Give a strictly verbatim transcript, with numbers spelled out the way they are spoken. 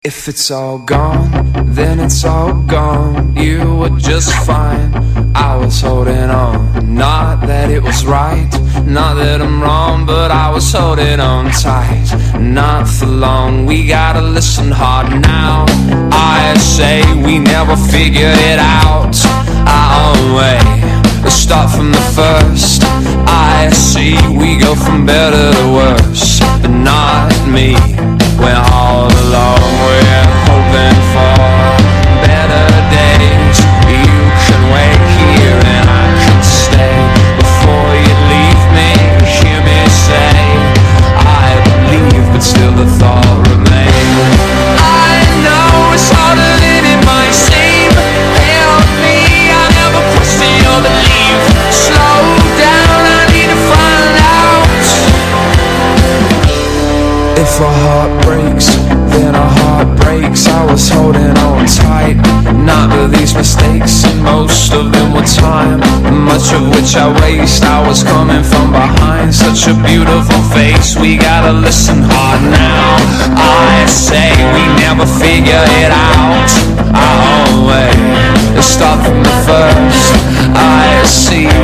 If it's all gone, then it's all gone. You were just fine, I was holding on. Not that it was right, not that I'm wrong, but I was holding on tight. Not for long, we gotta listen hard now. I say we never figured it out our own way. Let's start from the first. I see we go from better to worse, but not me. We're all alone, we're hoping for better days. You can wait here and I can stay. Before you leave me, hear me say I believe, but still the thought remains. I know it's harder than it might seem. Help me, I never question your belief. Slow down, I need to find out. If a heart breaks, then a heart breaks. I was holding on tight, not to these mistakes, and most of them were time, much of which I waste. I was coming from behind such a beautiful face. We gotta listen hard now. I say we never figure it out our own way. Let's start from the first. I see